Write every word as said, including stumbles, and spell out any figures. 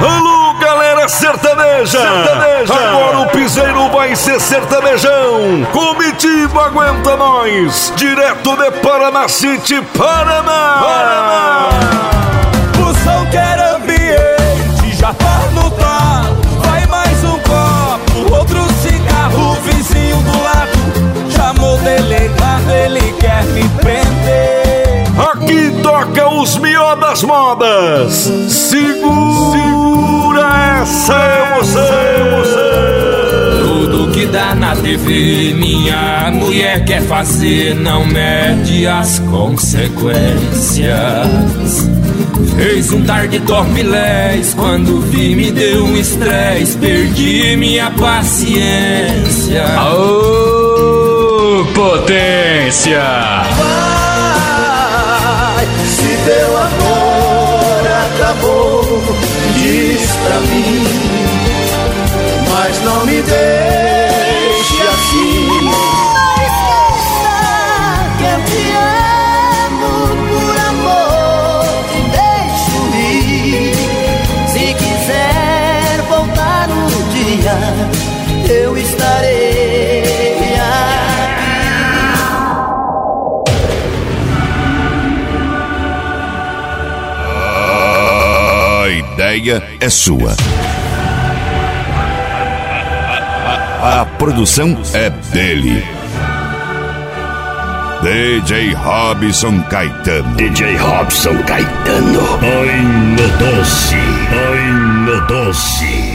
Alô, galera sertaneja! sertaneja! Agora o piseiro vai ser sertanejão! Comitiva Aguenta Nós! Direto de Paraná City, Paraná! Paraná! O som quer ambiente, já tá no talo. Vai mais um copo, outro cigarro. Vizinho do lado chamou delegado, ele quer me prender. Aqui toca os mió das modas. Segura essa, é você, é você. Tudo que dá na T V, minha mulher quer fazer, não mede as consequências. Fez um tarde dormilés, quando vi me deu um estresse, perdi minha paciência. Ô, potência! Se teu amor acabou, diz pra mim, mas não me deixe assim. Não esqueça que eu te amo, por amor te deixo ir. Se quiser voltar um dia, eu estarei aqui. A ideia é sua. A produção é dele. D J Robson Caetano. D J Robson Caetano. Ai, meu doce, ai, meu doce.